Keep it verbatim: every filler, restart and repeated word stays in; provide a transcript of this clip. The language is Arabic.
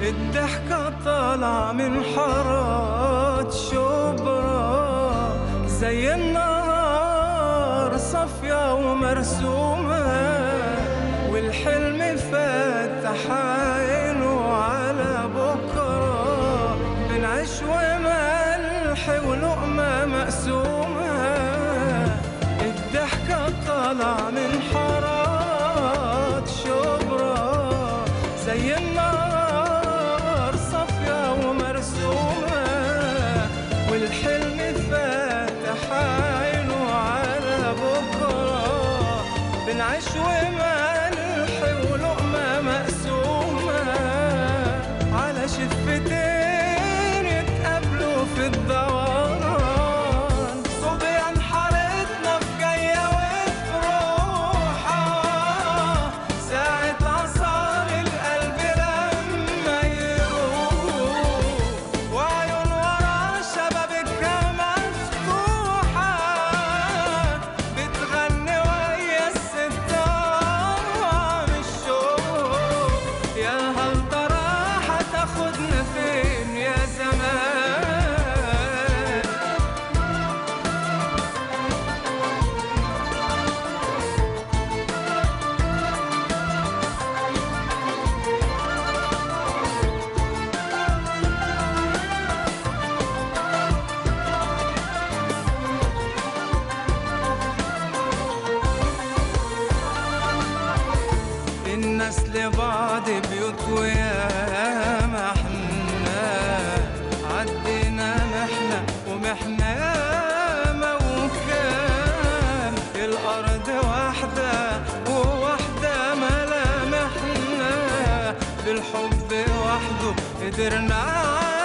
الضحكة طالعة من حارات شبرا زي النهار صافية ومرسومة، والحلم فاتح عينه على بكرة، بنعيش وملح ولقمة مقسومة. الضحكة طالعة من حارات شبرا زي النهار صافية ومرسومة، والحلم فاتح عينه على بكرة، بنعيش وملح ولقمة مقسومة، على شفتين اتقابلوا في الدوران، صبيان حارتنا في جاية وفي روحة، ساعة عصار القلب لما يروح، وعيون ورا شبابكها مفتوحة، بتغني ويا الستار الشوق، يا هل ترى هتاخدنا فين يا زمان؟ الناس لبعض بيوت وياما احنا عدينا محنة ومحنة ياما وكام، الأرض واحدة وواحدة ملامحنا، بالحب وحده قدرنا